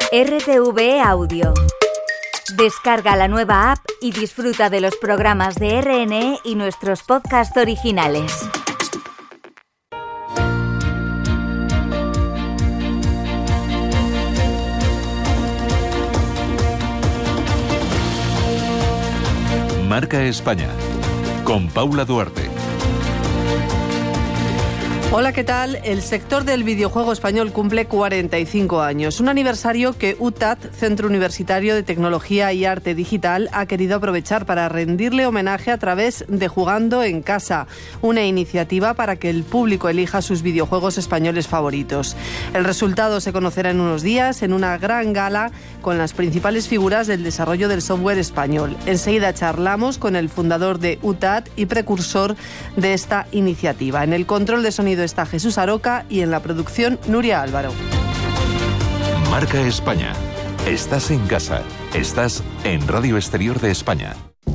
RTV Audio. Descarga la nueva app y disfruta de los programas de RNE y nuestros podcasts originales. Marca España, con Paula Duarte. Hola, ¿qué tal? El sector del videojuego español cumple 45 años. Un aniversario que UTAD, Centro Universitario de Tecnología y Arte Digital, ha querido aprovechar para rendirle homenaje a través de Jugando en Casa, una iniciativa para que el público elija sus videojuegos españoles favoritos. El resultado se conocerá en unos días en una gran gala con las principales figuras del desarrollo del software español. Enseguida charlamos con el fundador de UTAD y precursor de esta iniciativa. En el control de sonido está Jesús Aroca y en la producción Nuria Álvaro. Marca España. Estás en casa. Estás en Radio Exterior de España.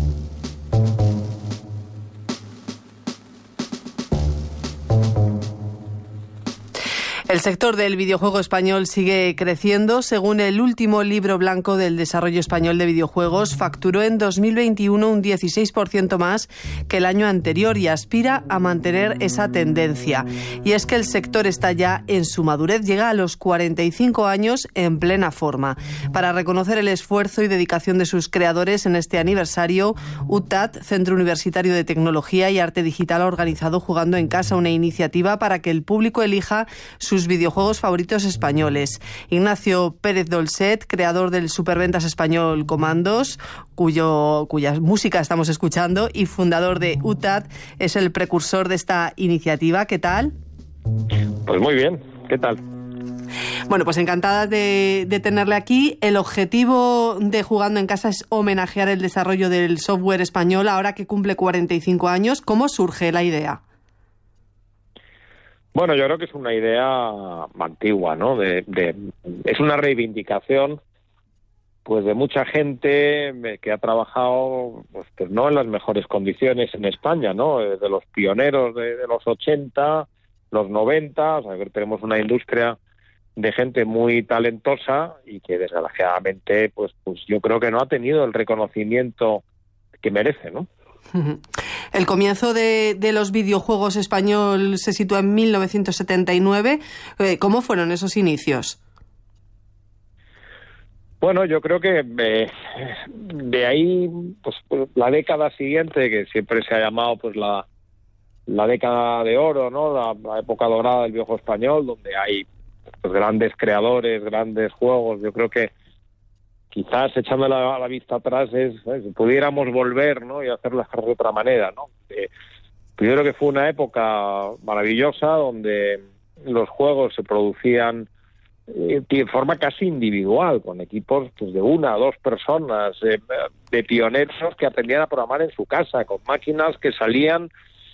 El sector del videojuego español sigue creciendo. Según el último libro blanco del desarrollo español de videojuegos, facturó en 2021 un 16% más que el año anterior y aspira a mantener esa tendencia. Y es que el sector está ya en su madurez, llega a los 45 años en plena forma. Para reconocer el esfuerzo y dedicación de sus creadores en este aniversario, UTAD, Centro Universitario de Tecnología y Arte Digital, ha organizado Jugando en Casa, una iniciativa para que el público elija sus videojuegos favoritos españoles. Ignacio Pérez Dolcet, creador del superventas español Comandos, cuya música estamos escuchando, y fundador de UTAD, es el precursor de esta iniciativa. ¿Qué tal? Pues muy bien, ¿qué tal? Bueno, pues encantadas de tenerle aquí. El objetivo de Jugando en Casa es homenajear el desarrollo del software español ahora que cumple 45 años. ¿Cómo surge la idea? Bueno, yo creo que es una idea antigua, ¿no? Es una reivindicación, pues, de mucha gente que ha trabajado, pues no en las mejores condiciones en España, ¿no? De los pioneros de los 80, los 90, o sea, que tenemos una industria de gente muy talentosa y que desgraciadamente, pues yo creo que no ha tenido el reconocimiento que merece, ¿no? El comienzo de los videojuegos español se sitúa en 1979. ¿Cómo fueron esos inicios? Bueno, yo creo que de ahí, pues la década siguiente, que siempre se ha llamado pues la década de oro, ¿no? La época dorada del videojuego español, donde hay pues grandes creadores, grandes juegos. Yo creo que quizás echando la vista atrás si pudiéramos volver, ¿no? Y hacer las cosas de otra manera, ¿no? Pues yo creo que fue una época maravillosa donde los juegos se producían de forma casi individual, con equipos pues de una o dos personas, de pioneros que aprendían a programar en su casa, con máquinas que salían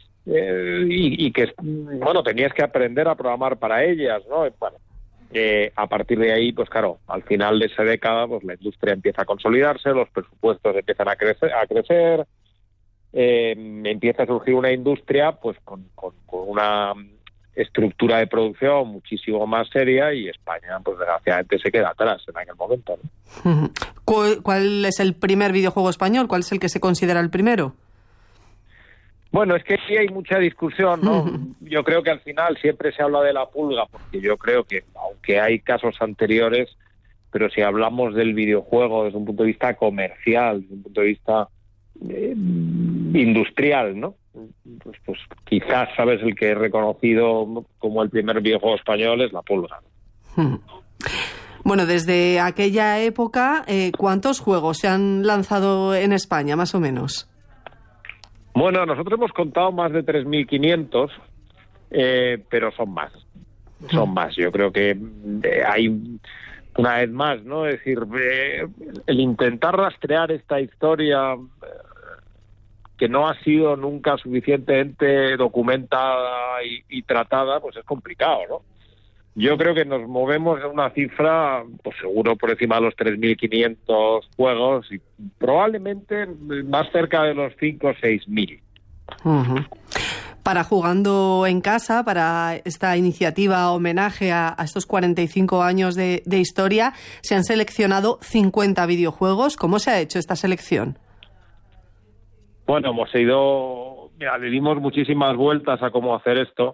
y que, bueno, tenías que aprender a programar para ellas, ¿no? Bueno, a partir de ahí, pues claro, al final de esa década, pues la industria empieza a consolidarse, los presupuestos empiezan a crecer, empieza a surgir una industria pues con una estructura de producción muchísimo más seria, y España, pues desgraciadamente se queda atrás en aquel momento, ¿no? ¿Cuál es el primer videojuego español? ¿Cuál es el que se considera el primero? Bueno, es que sí hay mucha discusión, ¿no? Yo creo que al final siempre se habla de la pulga, porque yo creo que, aunque hay casos anteriores, pero si hablamos del videojuego desde un punto de vista comercial, desde un punto de vista industrial, ¿no? Pues quizás, ¿sabes? El que es reconocido como el primer videojuego español es la pulga. Bueno, desde aquella época, ¿cuántos juegos se han lanzado en España, más o menos? Bueno, nosotros hemos contado más de 3.500, pero son más. Son más. Yo creo que hay, una vez más, ¿no? Es decir, el intentar rastrear esta historia que no ha sido nunca suficientemente documentada y tratada, pues es complicado, ¿no? Yo creo que nos movemos en una cifra, pues seguro por encima de los 3.500 juegos y probablemente más cerca de los 5.000 o 6.000. para Jugando en Casa, para esta iniciativa homenaje a estos 45 años de historia, se han seleccionado 50 videojuegos. ¿Cómo se ha hecho esta selección? Bueno, le dimos muchísimas vueltas a cómo hacer esto.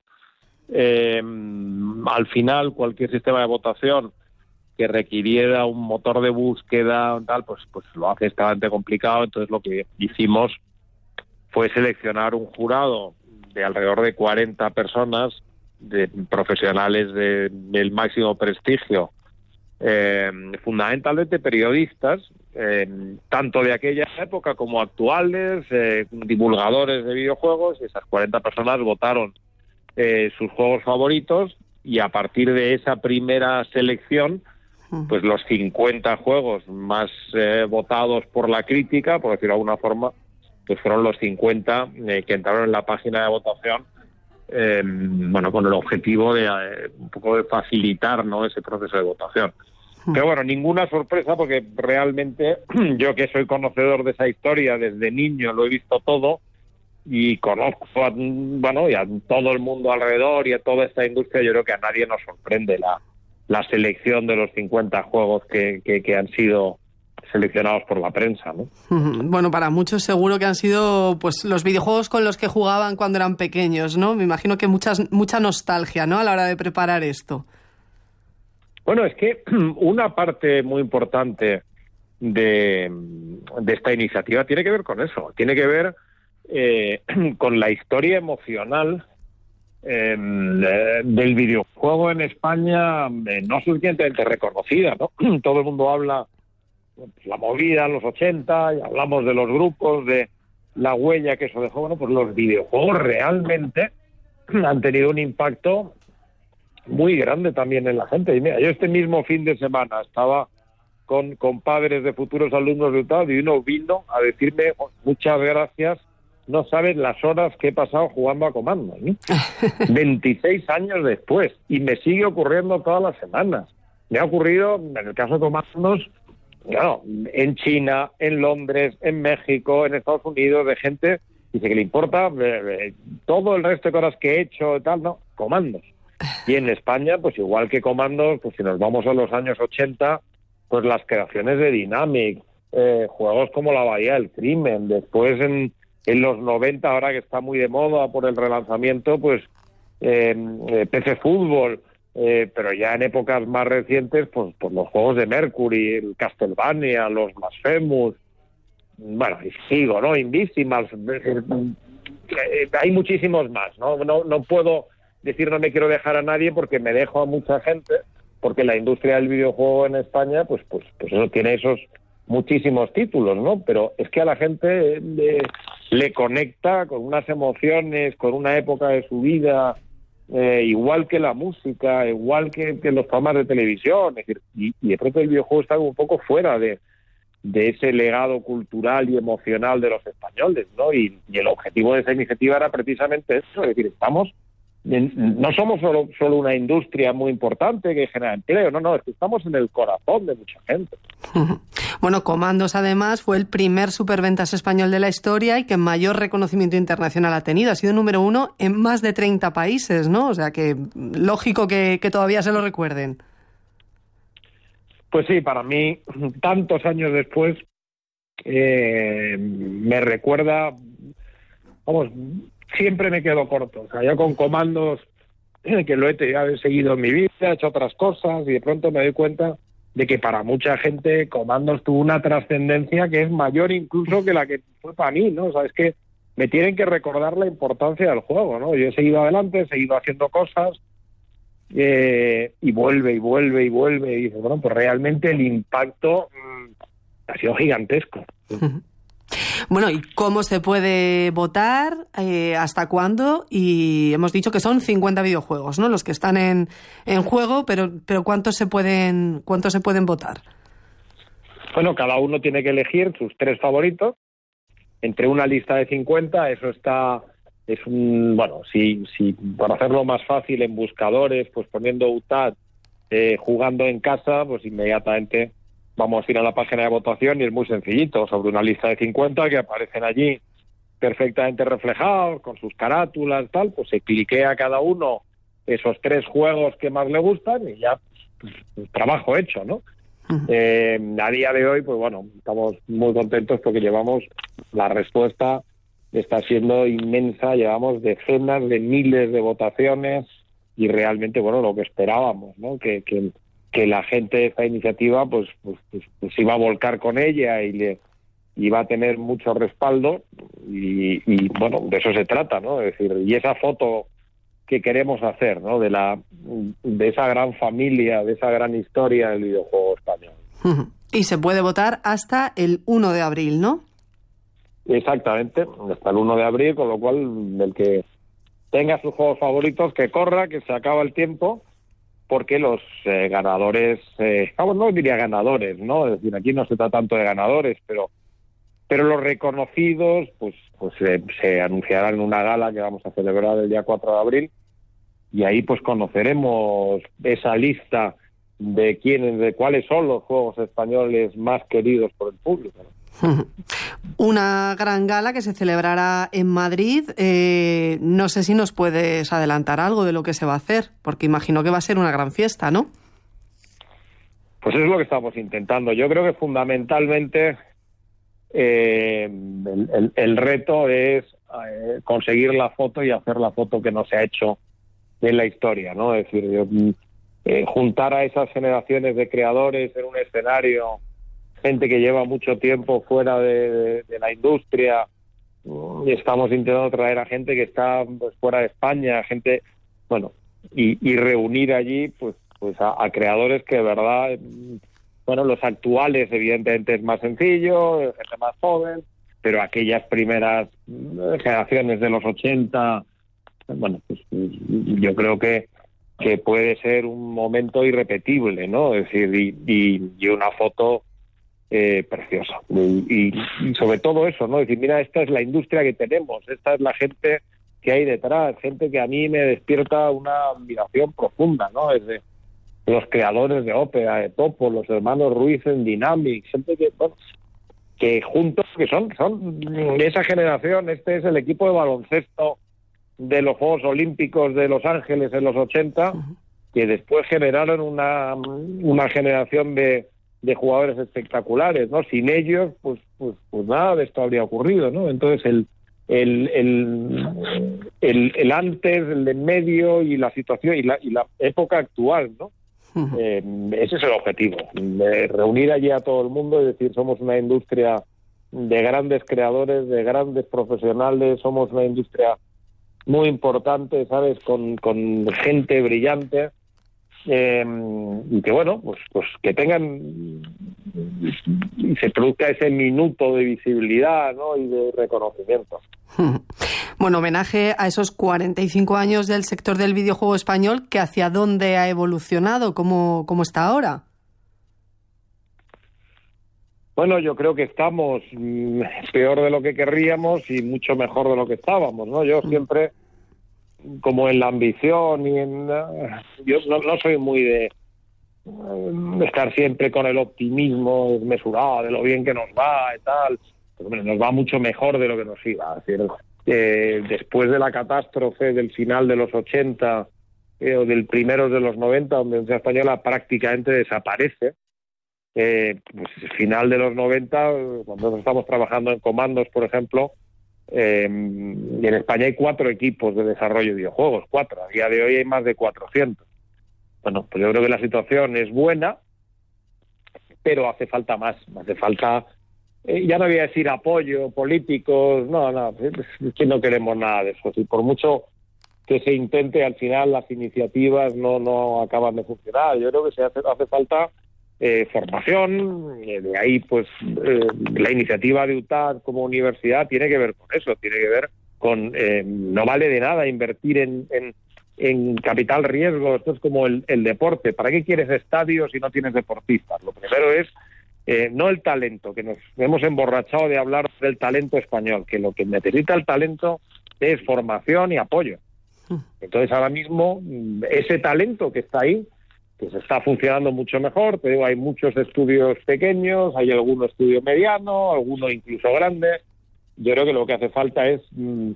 Al final, cualquier sistema de votación que requiriera un motor de búsqueda tal, pues lo hace extremadamente complicado. Entonces lo que hicimos fue seleccionar un jurado de alrededor de 40 personas, de profesionales del máximo prestigio, fundamentalmente periodistas, tanto de aquella época como actuales, divulgadores de videojuegos, y esas 40 personas votaron sus juegos favoritos, y a partir de esa primera selección, pues los 50 juegos más votados por la crítica, por decirlo de alguna forma, pues fueron los 50 que entraron en la página de votación, con el objetivo de un poco de facilitar, ¿no?, ese proceso de votación. Pero bueno, ninguna sorpresa, porque realmente yo, que soy conocedor de esa historia desde niño, lo he visto todo y conozco a todo el mundo alrededor y a toda esta industria. Yo creo que a nadie nos sorprende la selección de los 50 juegos que han sido seleccionados por la prensa, ¿no? Bueno, para muchos seguro que han sido pues los videojuegos con los que jugaban cuando eran pequeños, ¿no? Me imagino que mucha nostalgia, ¿no?, a la hora de preparar esto. Bueno, es que una parte muy importante de esta iniciativa tiene que ver con eso, tiene que ver con la historia emocional del videojuego en España, no suficientemente reconocida, ¿no? Todo el mundo habla de la movida en los 80, y hablamos de los grupos, de la huella que eso dejó. Bueno, pues los videojuegos realmente han tenido un impacto muy grande también en la gente. Y mira, yo este mismo fin de semana estaba con padres de futuros alumnos de UTAD, y uno vino a decirme: muchas gracias, no sabes las horas que he pasado jugando a Comandos, ¿no? 26 años después, y me sigue ocurriendo todas las semanas. Me ha ocurrido, en el caso de Comandos, claro, en China, en Londres, en México, en Estados Unidos, de gente dice que le importa todo el resto de cosas que he hecho, tal, no, Comandos. Y en España, pues igual que Comandos, pues si nos vamos a los años 80, pues las creaciones de Dynamic, juegos como La Bahía del Crimen, después en los 90, ahora que está muy de moda por el relanzamiento, pues PC Fútbol, pero ya en épocas más recientes, pues los juegos de Mercury, el Castlevania, los Blasphemous, bueno, y sigo, ¿no? Invisimals, hay muchísimos más, ¿no? No puedo decir, no me quiero dejar a nadie, porque me dejo a mucha gente, porque la industria del videojuego en España, pues eso tiene esos muchísimos títulos, ¿no? Pero es que a la gente le conecta con unas emociones, con una época de su vida, igual que la música, igual que los programas de televisión. Es decir, y de pronto el videojuego está un poco fuera de ese legado cultural y emocional de los españoles, ¿no? Y el objetivo de esa iniciativa era precisamente eso, es decir, no somos solo una industria muy importante que genera empleo, no, es que estamos en el corazón de mucha gente. Bueno, Comandos, además, fue el primer superventas español de la historia y que mayor reconocimiento internacional ha tenido. Ha sido número 1 en más de 30 países, ¿no? O sea que lógico que todavía se lo recuerden. Pues sí, para mí, tantos años después, me recuerda, siempre me quedo corto. O sea, yo con Comandos, que lo he seguido en mi vida, he hecho otras cosas, y de pronto me doy cuenta de que para mucha gente Comandos tuvo una trascendencia que es mayor incluso que la que fue para mí, ¿no? O sea, es que me tienen que recordar la importancia del juego, ¿no? Yo he seguido adelante, he seguido haciendo cosas, y vuelve, y dice, bueno, pues realmente el impacto ha sido gigantesco. Bueno, ¿y cómo se puede votar? ¿Hasta cuándo? Y hemos dicho que son 50 videojuegos, ¿no?, los que están en juego, pero ¿cuántos se pueden votar? Bueno, cada uno tiene que elegir sus 3 favoritos entre una lista de 50. Eso si para hacerlo más fácil en buscadores, pues poniendo UTAD jugando en casa, pues inmediatamente vamos a ir a la página de votación, y es muy sencillito. Sobre una lista de 50 que aparecen allí perfectamente reflejados, con sus carátulas, tal, pues se cliquea cada uno esos 3 juegos que más le gustan y ya pues, trabajo hecho, ¿no? A día de hoy, pues bueno, estamos muy contentos porque la respuesta está siendo inmensa, llevamos decenas de miles de votaciones y realmente, bueno, lo que esperábamos, ¿no? Que la gente de esta iniciativa pues iba a volcar con ella y va a tener mucho respaldo y bueno, de eso se trata, ¿no? Es decir, y esa foto que queremos hacer, ¿no? De esa gran familia, de esa gran historia del videojuego español. Y se puede votar hasta el 1 de abril, ¿no? Exactamente, hasta el 1 de abril, con lo cual el que tenga sus juegos favoritos, que corra, que se acaba el tiempo, porque los ganadores, no diría ganadores, ¿no? Es decir, aquí no se trata tanto de ganadores, pero los reconocidos pues se anunciarán en una gala que vamos a celebrar el día 4 de abril y ahí pues conoceremos esa lista de cuáles son los juegos españoles más queridos por el público, ¿no? Una gran gala que se celebrará en Madrid. No sé si nos puedes adelantar algo de lo que se va a hacer, porque imagino que va a ser una gran fiesta, ¿no? Pues es lo que estamos intentando. Yo creo que fundamentalmente el reto es conseguir la foto y hacer la foto que no se ha hecho en la historia, ¿no? Es decir, juntar a esas generaciones de creadores en un escenario, gente que lleva mucho tiempo fuera de la industria, y estamos intentando traer a gente que está pues, fuera de España, gente, bueno, y reunir allí pues a creadores que de verdad, bueno, los actuales evidentemente es más sencillo, gente más joven, pero aquellas primeras generaciones de los 80, bueno, pues yo creo que puede ser un momento irrepetible, ¿no? Es decir, y una foto preciosa. Y sobre todo eso, ¿no? Es decir, mira, esta es la industria que tenemos, esta es la gente que hay detrás, gente que a mí me despierta una admiración profunda, ¿no? Desde los creadores de Ópera, de Topo, los hermanos Ruiz en Dynamics, gente que juntos, que son esa generación. Este es el equipo de baloncesto de los Juegos Olímpicos de Los Ángeles en los 80, que después generaron una generación de jugadores espectaculares, ¿no? Sin ellos, pues nada de esto habría ocurrido, ¿no? Entonces el antes, el de en medio y la situación y la época actual, ¿no? Ese es el objetivo, reunir allí a todo el mundo y decir, somos una industria de grandes creadores, de grandes profesionales, somos una industria muy importante, ¿sabes? Con gente brillante, y que bueno, pues que tengan y se produzca ese minuto de visibilidad, ¿no? Y de reconocimiento. Bueno, homenaje a esos 45 años del sector del videojuego español, que hacia dónde ha evolucionado, cómo está ahora. Bueno, yo creo que estamos peor de lo que querríamos y mucho mejor de lo que estábamos, ¿no? Yo siempre, como en la ambición y yo no soy muy de estar siempre con el optimismo desmesurado de lo bien que nos va y tal. Pues, bueno, nos va mucho mejor de lo que nos iba. Es decir, después de la catástrofe del final de los 80 o del primeros de los 90, donde la industria española prácticamente desaparece, pues el final de los 90, cuando nosotros estamos trabajando en Comandos, por ejemplo, y en España hay 4 equipos de desarrollo de videojuegos, 4. A día de hoy hay más de 400. Bueno, pues yo creo que la situación es buena, pero hace falta más. Hace falta, ya no voy a decir apoyo, políticos, no, es que no queremos nada de eso. Y por mucho que se intente, al final las iniciativas no acaban de funcionar. Yo creo que hace falta formación, de ahí pues la iniciativa de UTAD como universidad tiene que ver con eso, tiene que ver con no vale de nada invertir en capital riesgo. Esto es como el deporte. ¿Para qué quieres estadios si no tienes deportistas? Lo primero es no el talento, que nos hemos emborrachado de hablar del talento español, que lo que necesita el talento es formación y apoyo. Entonces ahora mismo ese talento que está ahí, que se está funcionando mucho mejor, te digo, hay muchos estudios pequeños, hay algún estudio mediano, alguno incluso grande, yo creo que lo que hace falta es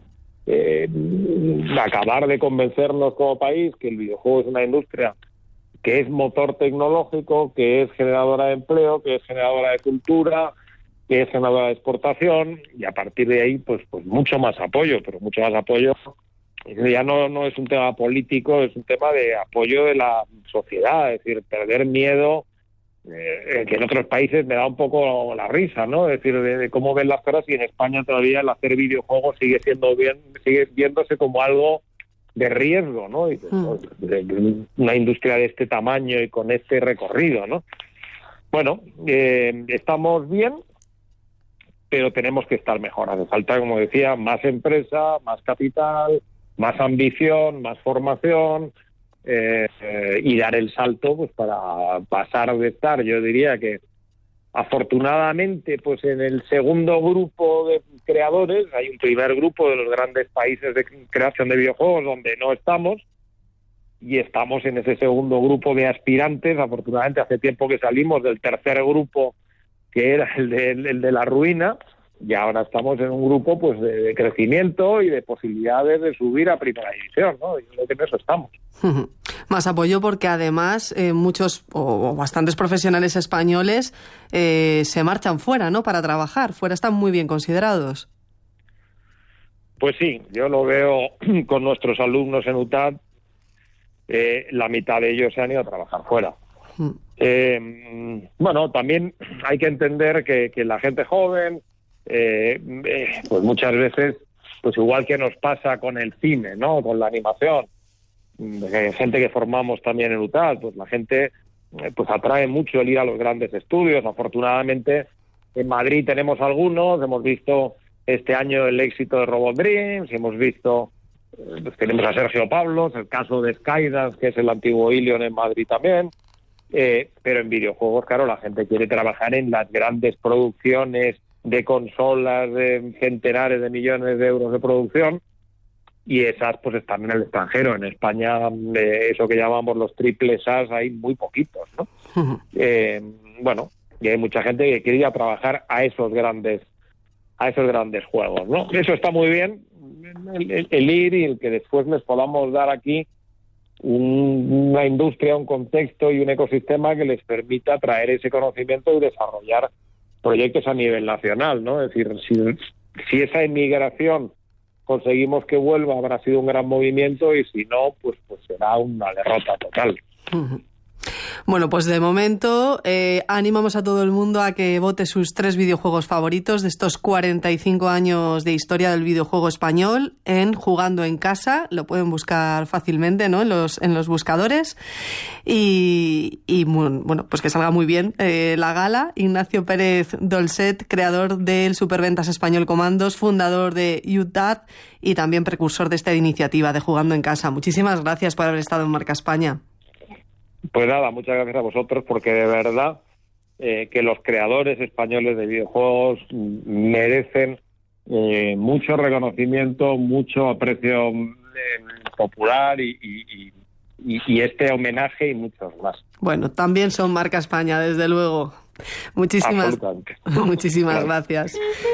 acabar de convencernos como país que el videojuego es una industria que es motor tecnológico, que es generadora de empleo, que es generadora de cultura, que es generadora de exportación, y a partir de ahí pues mucho más apoyo, pero mucho más apoyo. Ya no es un tema político, es un tema de apoyo de la sociedad, es decir, perder miedo, que en otros países me da un poco la risa, ¿no? Es decir, de cómo ven las cosas, y en España todavía el hacer videojuegos sigue viéndose como algo de riesgo, ¿no? Y de una industria de este tamaño y con este recorrido, ¿no? Bueno, estamos bien, pero tenemos que estar mejor. Hace falta, como decía, más empresa, más capital, más ambición, más formación, y dar el salto pues para pasar de estar, yo diría que afortunadamente pues en el segundo grupo de creadores. Hay un primer grupo de los grandes países de creación de videojuegos donde no estamos, y estamos en ese segundo grupo de aspirantes. Afortunadamente hace tiempo que salimos del tercer grupo, que era el de la ruina, y ahora estamos en un grupo pues de crecimiento y de posibilidades de subir a primera división, ¿no? Y creo que en eso estamos. Más apoyo porque además muchos o bastantes profesionales españoles se marchan fuera, ¿no? Para trabajar. Fuera están muy bien considerados. Pues sí, yo lo veo con nuestros alumnos en UTAD. La mitad de ellos se han ido a trabajar fuera. Bueno, también hay que entender que la gente joven, pues muchas veces, pues igual que nos pasa con el cine, ¿no? Con la animación, gente que formamos también en UTAD, pues la gente pues atrae mucho el ir a los grandes estudios. Afortunadamente en Madrid tenemos algunos, hemos visto este año el éxito de Robot Dreams, hemos visto, pues tenemos a Sergio Pablos, el caso de Skydance, que es el antiguo Ilion en Madrid también. Pero en videojuegos, claro, la gente quiere trabajar en las grandes producciones de consolas de centenares de millones de euros de producción, y esas pues están en el extranjero. En España, eso que llamamos los triples A's, hay muy poquitos, ¿no? Bueno, y hay mucha gente que quiere ir a trabajar a esos grandes juegos, ¿no? Eso está muy bien, el ir, y el que después les podamos dar aquí una industria, un contexto y un ecosistema que les permita traer ese conocimiento y desarrollar proyectos a nivel nacional, ¿no? Es decir, si esa inmigración conseguimos que vuelva, habrá sido un gran movimiento, y si no, pues será una derrota total. Bueno, pues de momento animamos a todo el mundo a que vote sus 3 videojuegos favoritos de estos 45 años de historia del videojuego español en Jugando en Casa. Lo pueden buscar fácilmente, ¿no? en los buscadores. Y bueno, pues que salga muy bien la gala. Ignacio Pérez Dolcet, creador del Superventas Español Comandos, fundador de UTAD y también precursor de esta iniciativa de Jugando en Casa. Muchísimas gracias por haber estado en Marca España. Pues nada, muchas gracias a vosotros, porque de verdad que los creadores españoles de videojuegos merecen mucho reconocimiento, mucho aprecio popular y este homenaje y muchos más. Bueno, también son Marca España, desde luego. Muchísimas gracias.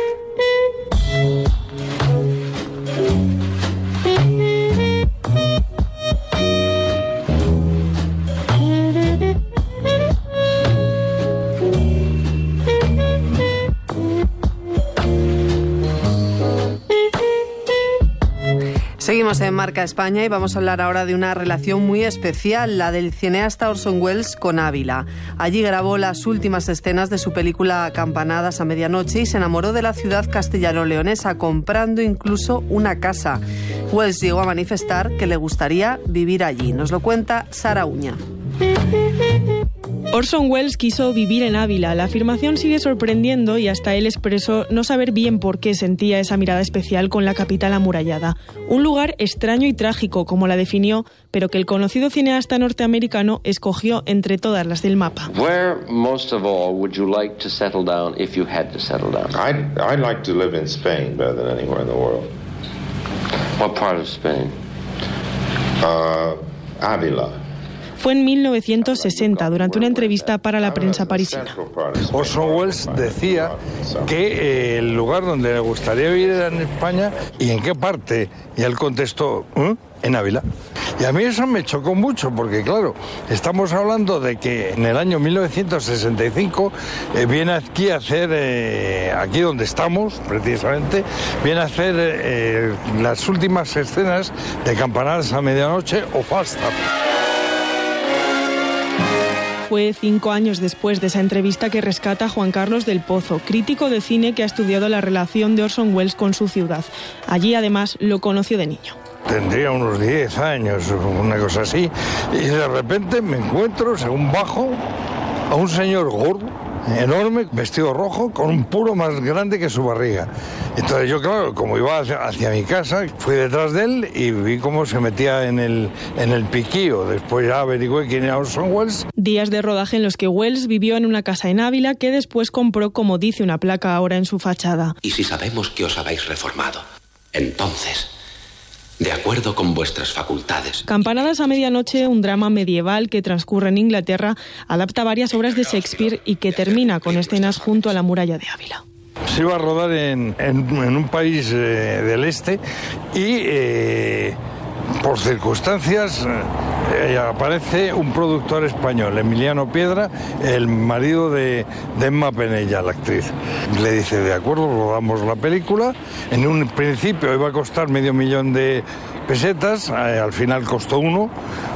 Seguimos en Marca España y vamos a hablar ahora de una relación muy especial, la del cineasta Orson Welles con Ávila. Allí grabó las últimas escenas de su película Campanadas a medianoche y se enamoró de la ciudad castellano-leonesa, comprando incluso una casa. Welles llegó a manifestar que le gustaría vivir allí. Nos lo cuenta Sara Uña. Orson Welles quiso vivir en Ávila. La afirmación sigue sorprendiendo y hasta él expresó no saber bien por qué sentía esa mirada especial con la capital amurallada. Un lugar extraño y trágico, como la definió, pero que el conocido cineasta norteamericano escogió entre todas las del mapa. Where most of all would you like to settle down if you had to settle down? I'd like to live in Spain better than anywhere in the world. What part of Spain? Ávila. Fue en 1960, durante una entrevista para la prensa parisina. Orson Welles decía que el lugar donde le gustaría vivir era en España y en qué parte. Y él contestó, en Ávila. Y a mí eso me chocó mucho porque, claro, estamos hablando de que en el año 1965 viene aquí a hacer, aquí donde estamos, precisamente, viene a hacer las últimas escenas de Campanadas a medianoche o Falstaff. Fue 5 años después de esa entrevista que rescata Juan Carlos del Pozo, crítico de cine que ha estudiado la relación de Orson Welles con su ciudad. Allí, además, lo conoció de niño. Tendría unos 10 años, una cosa así, y de repente me encuentro, según bajo, a un señor gordo, enorme, vestido rojo, con un puro más grande que su barriga. Entonces yo, claro, como iba hacia mi casa, fui detrás de él y vi cómo se metía en el piquillo. Después ya averigüé quién era Orson Welles. Días de rodaje en los que Welles vivió en una casa en Ávila que después compró, como dice una placa ahora en su fachada. Y si sabemos que os habéis reformado, entonces, de acuerdo con vuestras facultades. Campanadas a medianoche, un drama medieval que transcurre en Inglaterra, adapta varias obras de Shakespeare y que termina con escenas junto a la muralla de Ávila. Se iba a rodar en un país del este y por circunstancias aparece un productor español, Emiliano Piedra, el marido de Emma Penella, la actriz. Le dice, de acuerdo, rodamos la película. En un principio iba a costar $500,000 de pesetas, al final costó 1,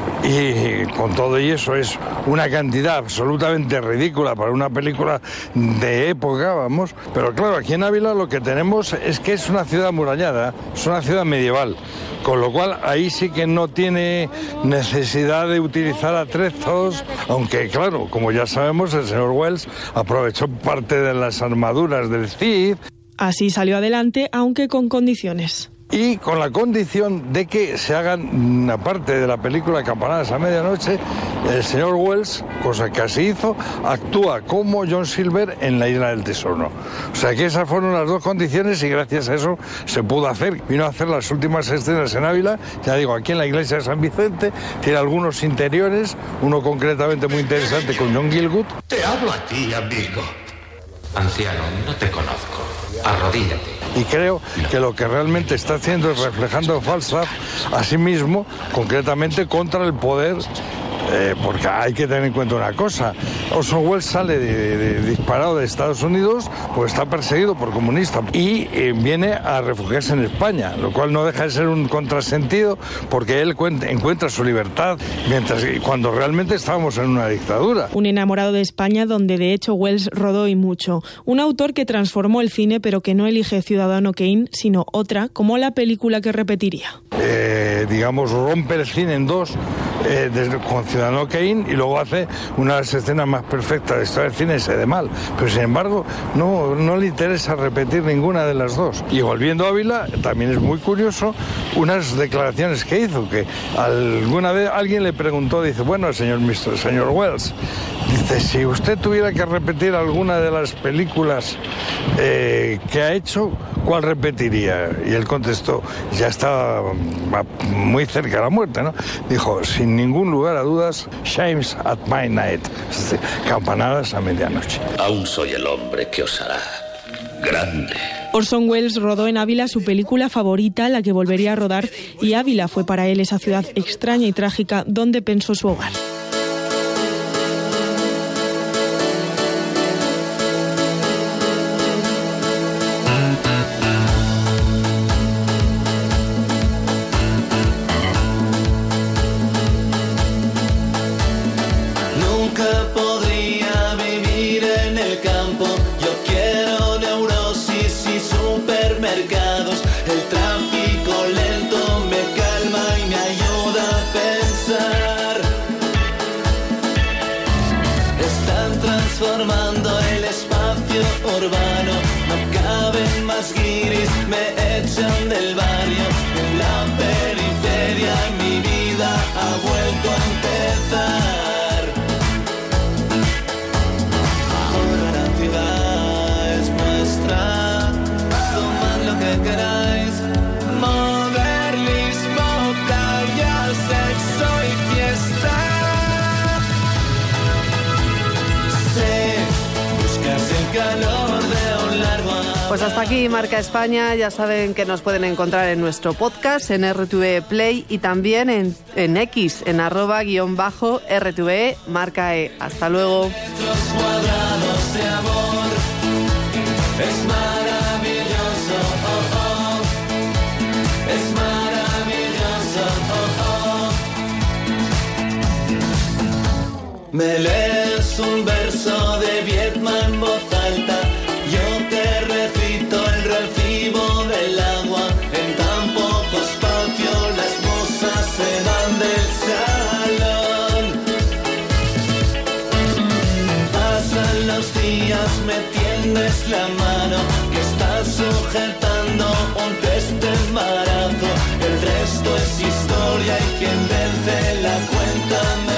y con todo y eso es una cantidad absolutamente ridícula para una película de época, vamos. Pero claro, aquí en Ávila lo que tenemos es que es una ciudad amurallada, es una ciudad medieval, con lo cual ahí sí que no tiene necesidad de utilizar atrezos, aunque claro, como ya sabemos, el señor Welles aprovechó parte de las armaduras del Cid. Así salió adelante, aunque con condiciones. Y con la condición de que se hagan, aparte de la película Campanadas a medianoche, el señor Welles, cosa que así hizo, actúa como John Silver en La Isla del Tesoro. O sea que esas fueron las dos condiciones y gracias a eso se pudo hacer. Vino a hacer las últimas escenas en Ávila, ya digo, aquí en la iglesia de San Vicente, tiene algunos interiores, uno concretamente muy interesante con John Gielgud. Te hablo a ti, amigo. Anciano, no te conozco. Arrodíllate. Y creo que lo que realmente está haciendo es reflejando Falstaff a sí mismo, concretamente contra el poder, porque hay que tener en cuenta una cosa. Orson Welles sale disparado de Estados Unidos porque está perseguido por comunistas y viene a refugiarse en España, lo cual no deja de ser un contrasentido porque él encuentra su libertad mientras cuando realmente estábamos en una dictadura. Un enamorado de España donde de hecho Welles rodó y mucho. Un autor que transformó el cine pero que no elige Ciudadano Kane sino otra como la película que repetiría. Digamos, rompe el cine en dos con Ciudadano Kane y luego hace una de las escenas más perfectas de historia del cine, ese de Mal. Pero sin embargo no le interesa repetir ninguna de las dos. Y volviendo a Ávila, también es muy curioso unas declaraciones que hizo, que alguna vez alguien le preguntó, dice, bueno, señor Welles, dice, si usted tuviera que repetir alguna de las películas que ha hecho, ¿cuál repetiría? Y él contestó, ya estaba muy cerca de la muerte, ¿no? Dijo, sin ningún lugar a dudas, Chimes at Midnight, Campanadas a medianoche. Aún soy el hombre que os hará grande. Orson Welles rodó en Ávila su película favorita, la que volvería a rodar, y Ávila fue para él esa ciudad extraña y trágica donde pensó su hogar. Transformando el espacio urbano, no caben más guiris, me echan del barrio. En la periferia mi vida ha vuelto a empezar. Ahora la ciudad es nuestra, tomad lo que queráis. Modernismo, playa, sexo y fiesta. calor de un largo abrazo. Pues hasta aquí Marca España. Ya saben que nos pueden encontrar en nuestro podcast, en RTV Play y también en X, en @_RTV Marca E. Hasta luego. Metros cuadrados de amor, es maravilloso, oh, oh. Es maravilloso, oh, oh. Me lees un verso de Viedma en voz alta, yo te recito el recibo del agua. En tan poco espacio las mozas se van del salón. Pasan los días, me tiendes la mano, que estás sujetando un test de embarazo. El resto es historia y quien vence la cuenta